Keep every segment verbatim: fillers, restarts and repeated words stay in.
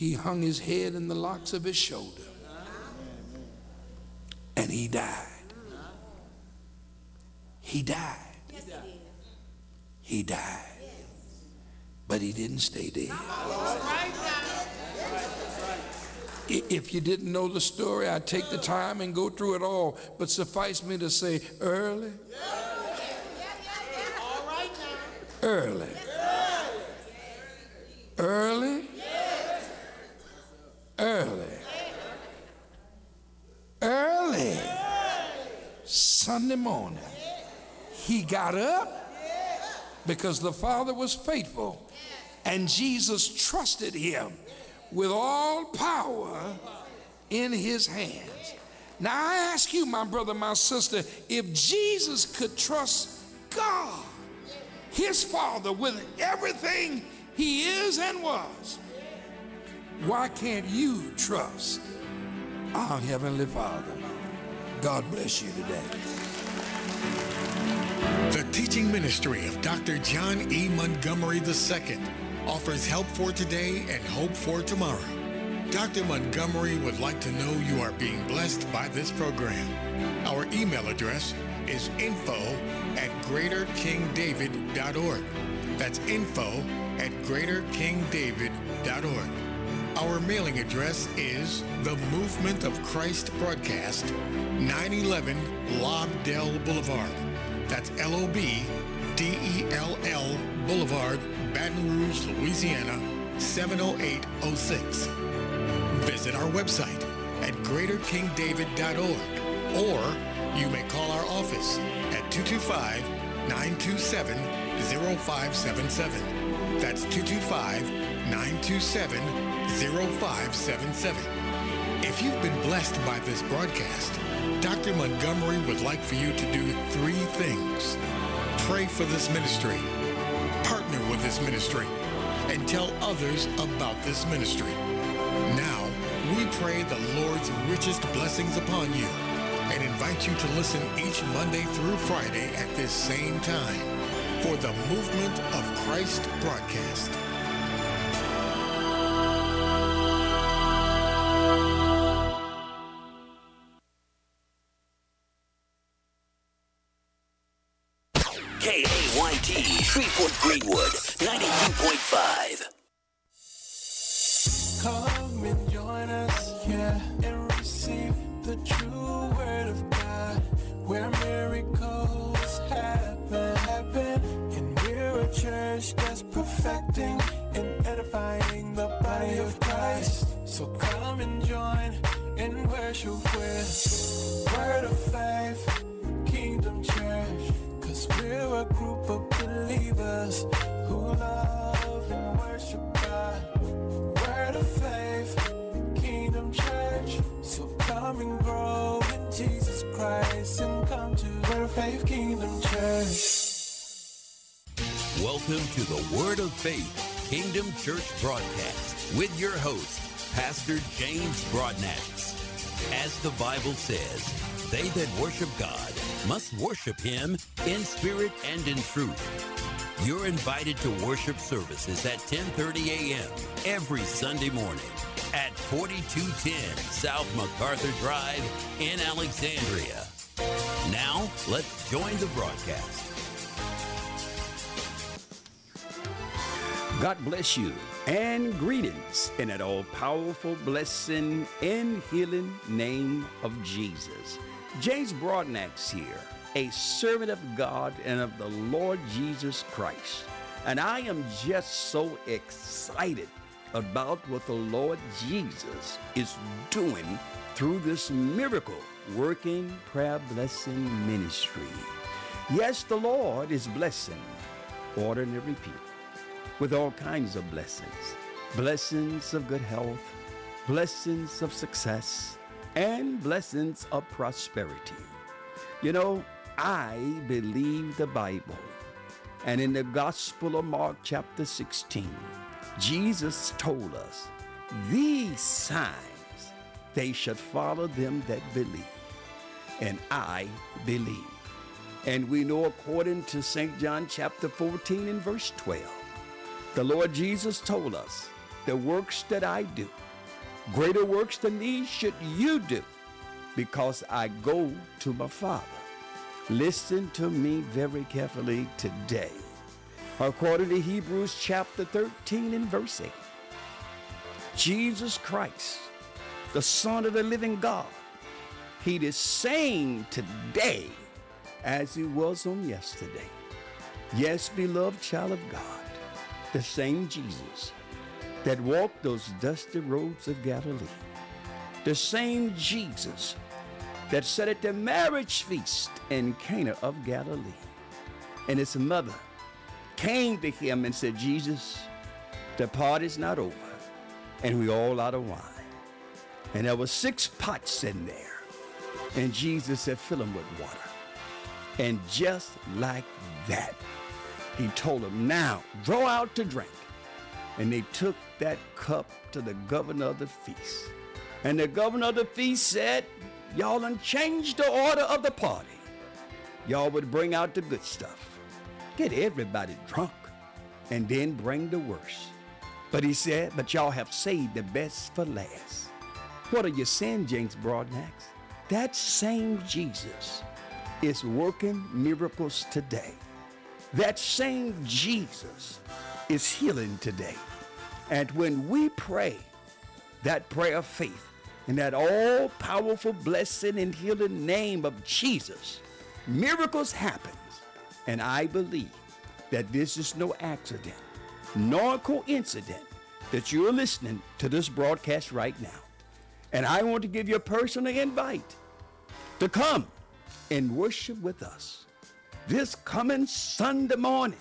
he hung his head in the locks of his shoulder, and he died. He died. He died. But he didn't stay dead. If you didn't know the story, I'd take the time and go through it all. But suffice me to say, early, early, early, early, early, Sunday morning, he got up because the Father was faithful and Jesus trusted him with all power in his hands. Now I ask you, my brother, my sister, if Jesus could trust God, his Father, with everything he is and was, why can't you trust our Heavenly Father? God bless you today. The teaching ministry of Doctor John E. Montgomery the Second offers help for today and hope for tomorrow. Doctor Montgomery would like to know you are being blessed by this program. Our email address is info at greater king david dot org. That's info at greater king david dot org. Our mailing address is The Movement of Christ Broadcast, nine eleven Lobdell Boulevard. That's L O B D E L L Boulevard, Baton Rouge, Louisiana, seven oh eight oh six. Visit our website at greater king david dot org, or you may call our office at two two five, nine two seven, zero five seven seven. That's two two five, nine two seven, zero five seven seven. If you've been blessed by this broadcast, Doctor Montgomery would like for you to do three things. Pray for this ministry, partner with this ministry, and tell others about this ministry. Now, we pray the Lord's richest blessings upon you and invite you to listen each Monday through Friday at this same time for the Movement of Christ broadcast. K A Y T, Shreveport Greenwood, ninety-two point five. Come and join us, yeah, and receive the true word of God, where miracles happen, happen, and we're a church that's perfecting and edifying the body of Christ. So come and join and worship with Word of Faith, Kingdom Church. We're a group of believers who love and worship God. Word of Faith, Kingdom Church. So come and grow in Jesus Christ and come to Word of Faith, Kingdom Church. Welcome to the Word of Faith, Kingdom Church broadcast with your host, Pastor James Broadnax. As the Bible says, they that worship God must worship him in spirit and in truth. You're invited to worship services at ten thirty a.m. every Sunday morning at forty-two ten South MacArthur Drive in Alexandria. Now, let's join the broadcast. God bless you and greetings in that all-powerful, blessing, and healing name of Jesus. James Broadnax here, a servant of God and of the Lord Jesus Christ. And I am just so excited about what the Lord Jesus is doing through this miracle working prayer blessing ministry. Yes, the Lord is blessing ordinary people with all kinds of blessings. Blessings of good health, blessings of success, and blessings of prosperity. You know, I believe the Bible. And in the Gospel of Mark chapter sixteen, Jesus told us, these signs, they should follow them that believe. And I believe. And we know according to Saint John chapter fourteen and verse twelve, the Lord Jesus told us the works that I do. Greater works than these should you do, because I go to my Father. Listen to me very carefully today. According to Hebrews chapter thirteen and verse eight, Jesus Christ, the Son of the living God, he the same today as he was on yesterday. Yes, beloved child of God, the same Jesus that walked those dusty roads of Galilee, the same Jesus that sat at the marriage feast in Cana of Galilee, and his mother came to him and said, Jesus, the party's not over, and we all out of wine. And there were six pots in there, and Jesus said, fill them with water. And just like that, he told them, now draw out to drink. And they took that cup to the governor of the feast. And the governor of the feast said, y'all done changed the order of the party. Y'all would bring out the good stuff, get everybody drunk, and then bring the worst. But he said, but y'all have saved the best for last. What are you saying, James Broadnax? That same Jesus is working miracles today. That same Jesus is healing today. And when we pray that prayer of faith in that all-powerful, blessed, and healing name of Jesus, miracles happen. And I believe that this is no accident, nor coincidence that you're listening to this broadcast right now. And I want to give you a personal invite to come and worship with us this coming Sunday morning.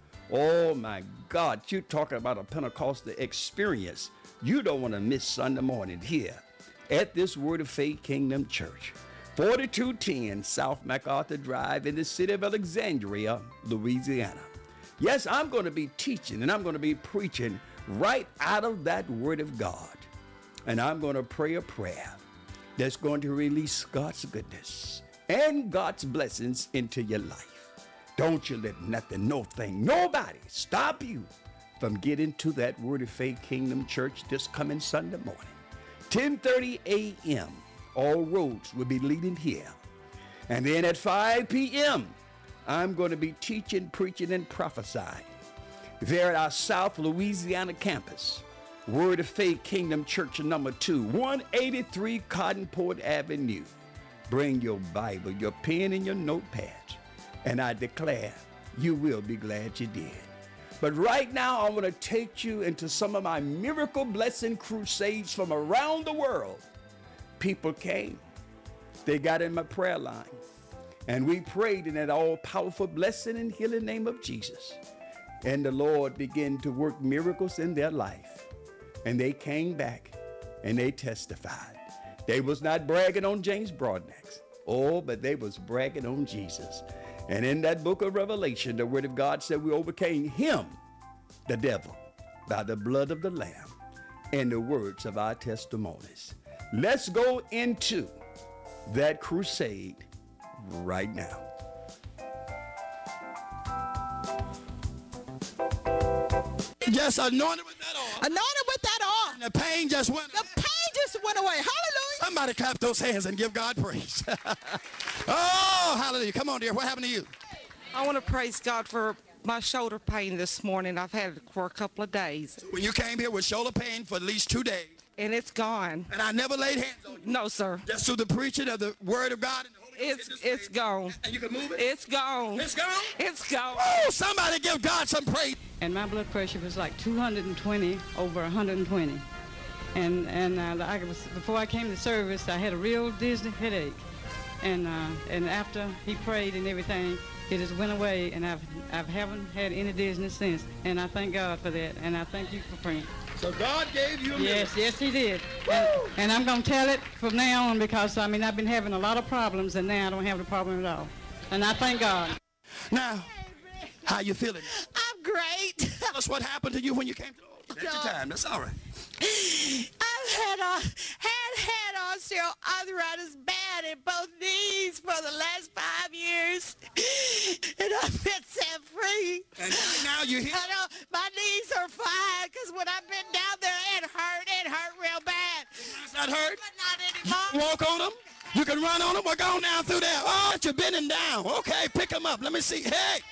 Oh my God, you're talking about a Pentecostal experience. You don't want to miss Sunday morning here at this Word of Faith Kingdom Church, forty-two ten South MacArthur Drive in the city of Alexandria, Louisiana. Yes, I'm going to be teaching and I'm going to be preaching right out of that Word of God. And I'm going to pray a prayer that's going to release God's goodness and God's blessings into your life. Don't you let nothing, no thing, nobody stop you from getting to that Word of Faith Kingdom Church this coming Sunday morning. ten thirty a.m. all roads will be leading here. And then at five p.m., I'm going to be teaching, preaching, and prophesying there at our South Louisiana campus, Word of Faith Kingdom Church number two, one eighty-three Cotton Port Avenue. Bring your Bible, your pen, and your notepads. And I declare you will be glad you did. But right now, I want to take you into some of my miracle blessing crusades from around the world. People came. They got in my prayer line. And we prayed in that all-powerful blessing and healing name of Jesus. And the Lord began to work miracles in their life. And they came back and they testified. They was not bragging on James Broadnax. Oh, but they was bragging on Jesus. And in that book of Revelation, the Word of God said we overcame him, the devil, by the blood of the Lamb and the words of our testimonies. Let's go into that crusade right now. Just anointed with that oil. Anointed with that oil. And the pain just went The pain just went away. Hallelujah. Somebody clap those hands and give God praise. Oh, hallelujah. Come on, dear. What happened to you? I want to praise God for my shoulder pain this morning. I've had it for a couple of days. When you came here with shoulder pain for at least two days. And it's gone. And I never laid hands on you. No, sir. Just through the preaching of the Word of God and the Holy It's Ghost. it's gone. And you can move it? It's gone. It's gone? It's gone. Oh, somebody give God some praise. And my blood pressure was like two hundred twenty over one hundred twenty. And and uh, I was, before I came to service, I had a real dizzy headache. And uh, and after he prayed and everything, it just went away, and I've I haven't had any dizziness since. And I thank God for that, and I thank you for praying. So God gave you a Yes, miracle. yes, he did. And, and I'm going to tell it from now on, because, I mean, I've been having a lot of problems, and now I don't have the problem at all. And I thank God. Now, how you feeling? I'm great. Tell us what happened to you when you came to the Lord. Take your time. That's all right. I've had a had had a osteoarthritis bad in both knees for the last five years. And I've been set free. And now you're here. I know, my knees are fine because when I've been down there, it hurt. It hurt real bad. It's not hurt? But not anymore. You walk on them. You can run on them. We're going down through there. Oh, you're bending down. Okay, pick them up. Let me see. Hey.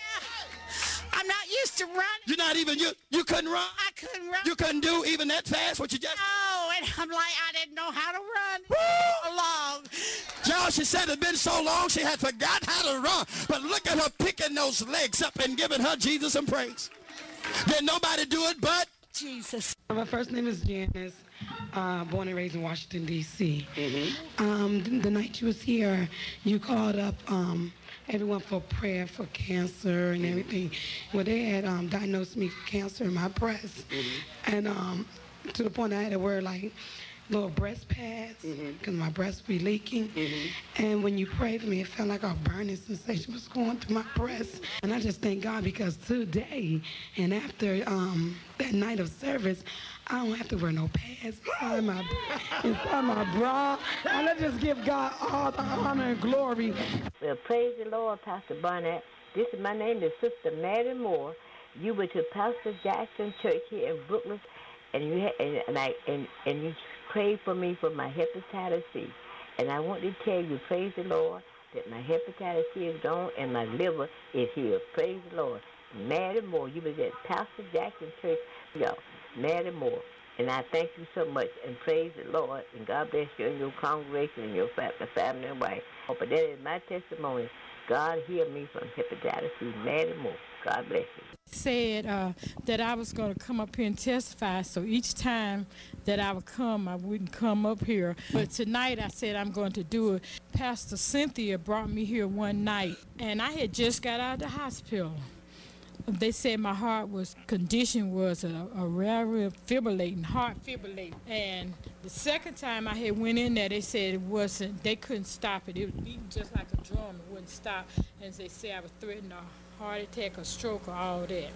I'm not used to running. You're not even, you you couldn't run? I couldn't run. You couldn't do even that fast what you just... No, and I'm like, I didn't know how to run along. Y'all, she said it's been so long she had forgot how to run. But look at her picking those legs up and giving her Jesus some praise. Did nobody do it but Jesus. My first name is Janice, uh, born and raised in Washington, D C Mm-hmm. Um, the, the night you was here, you called up um, everyone for prayer for cancer and everything. Well, they had um, diagnosed me with cancer in my breast. Mm-hmm. And um, to the point I had to wear like little breast pads because my breast be leaking. Mm-hmm. And when you prayed for me, it felt like a burning sensation was going through my breast. And I just thank God because today and after um, that night of service, I don't have to wear no pads inside my, inside my bra. And I just give God all the honor and glory. Well, praise the Lord, Pastor Barnett. This is my name is Sister Mary Moore. You were to Pastor Jackson Church here in Brooklyn, and you had, and, and I and, and you prayed for me for my hepatitis C. And I want to tell you, praise the Lord, that my hepatitis C is gone and my liver is healed. Praise the Lord. Mary Moore, you was at Pastor Jackson Church, y'all. Mary Moore. And I thank you so much, and praise the Lord, and God bless you and your congregation and your family and wife. But that is my testimony. God healed me from hepatitis C. Mary Moore. God bless you. Said uh, that I was going to come up here and testify, so each time that I would come, I wouldn't come up here. But tonight I said I'm going to do it. Pastor Cynthia brought me here one night, and I had just got out of the hospital. They said my heart was condition was a, a rare fibrillating, heart fibrillating. And the second time I had went in there, they said it wasn't, they couldn't stop it. It was beating just like a drum, it wouldn't stop. And they said I was threatening a heart attack, a stroke, or all that.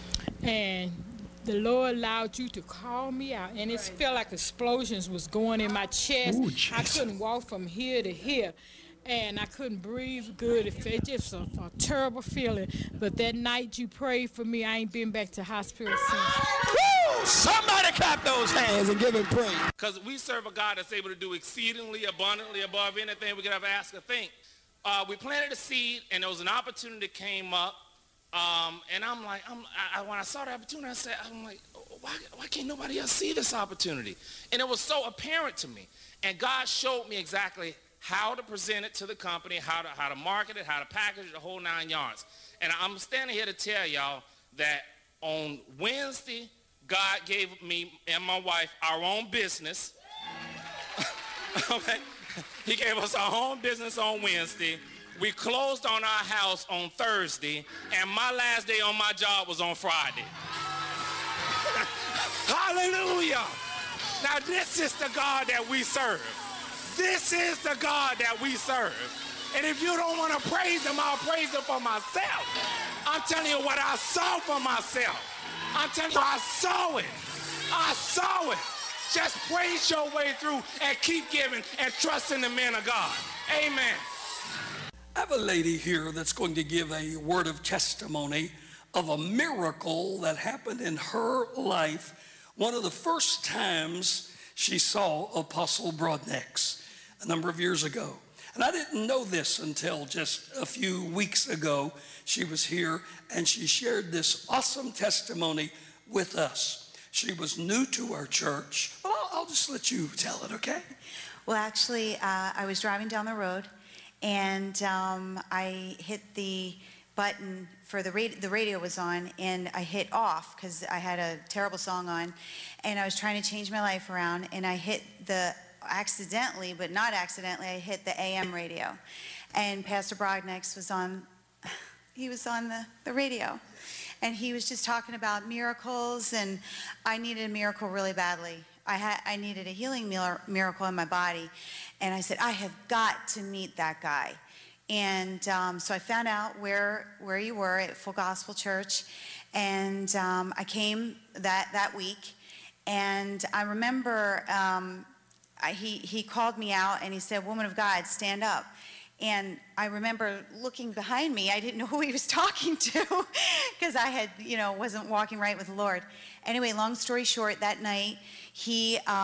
And the Lord allowed you to call me out, and it felt like explosions was going in my chest. Ooh, I couldn't walk from here to here. And I couldn't breathe good. It was just a, a terrible feeling. But that night you prayed for me, I ain't been back to hospital since. Woo! Somebody clap those hands and give him praise. Because we serve a God that's able to do exceedingly abundantly above anything we could ever ask or think. Uh, we planted a seed, and there was an opportunity that came up. Um, and I'm like, I'm, I, when I saw the opportunity, I said, I'm like, why, why can't nobody else see this opportunity? And it was so apparent to me. And God showed me exactly how to present it to the company, how to, how to market it, how to package it, the whole nine yards. And I'm standing here to tell y'all that on Wednesday, God gave me and my wife our own business. Okay? He gave us our own business on Wednesday. We closed on our house on Thursday, and my last day on my job was on Friday. Hallelujah! Now this is the God that we serve. This is the God that we serve. And if you don't want to praise him, I'll praise him for myself. I'm telling you what I saw for myself. I'm telling you I saw it. I saw it. Just praise your way through and keep giving and trusting the man of God. Amen. I have a lady here that's going to give a word of testimony of a miracle that happened in her life. One of the first times she saw Apostle Broadnax a number of years ago. And I didn't know this until just a few weeks ago. She was here and she shared this awesome testimony with us. She was new to our church. Well, I'll, I'll just let you tell it, okay? Well, actually, uh, I was driving down the road and um, I hit the button for the radio, the radio was on, and I hit off because I had a terrible song on, and I was trying to change my life around, and I hit the, accidentally, but not accidentally, I hit the A M radio, and Pastor Broadnax was on, he was on the, the radio, and he was just talking about miracles, and I needed a miracle really badly. I had, I needed a healing miracle in my body, and I said, I have got to meet that guy. And um, so I found out where where you were at Full Gospel Church, and um, I came that that week, and I remember um, I, he, he called me out and he said, "Woman of God, stand up." And I remember looking behind me. I didn't know who he was talking to because I had, you know, wasn't walking right with the Lord. Anyway, long story short, that night he... Um,